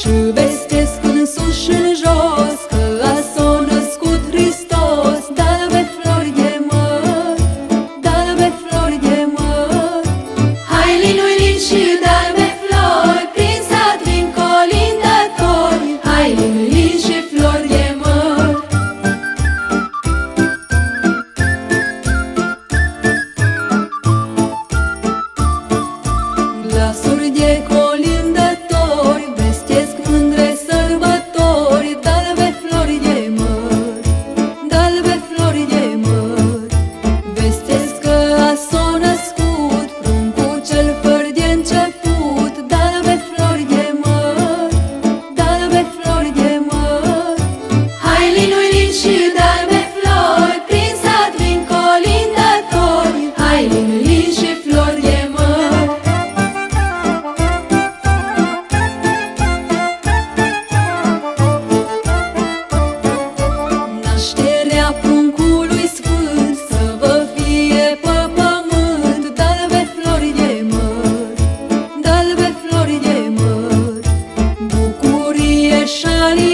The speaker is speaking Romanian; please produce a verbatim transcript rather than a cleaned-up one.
Și vestesc în sus și în jos că a s-o născut Hristos. Dă-l-ve flori de măr, dă-l-ve flori de măr. Hai lin-ui lin și dă-l-ve flori, prin sat vin colindători. Hai lin-ui lin și flori de măr. Glasuri de colindători vestesc mândre sărbători. Dă-l-ve flori de măr, dă-l-ve flori de măr. Vestesc că a s-o născut pruncul cel fără de început. Dă-l-ve flori de măr, dă-l-ve flori de măr. Hai lin-ui lin și dă-l-ve flori, prin sat vin colindători. Hai lin-ui lin și flori de măr. Nașterea pruncului sfânt să vă fie pe pământ. Dă-l-ve flori de măr, dă-l-ve flori de măr. Bucurie și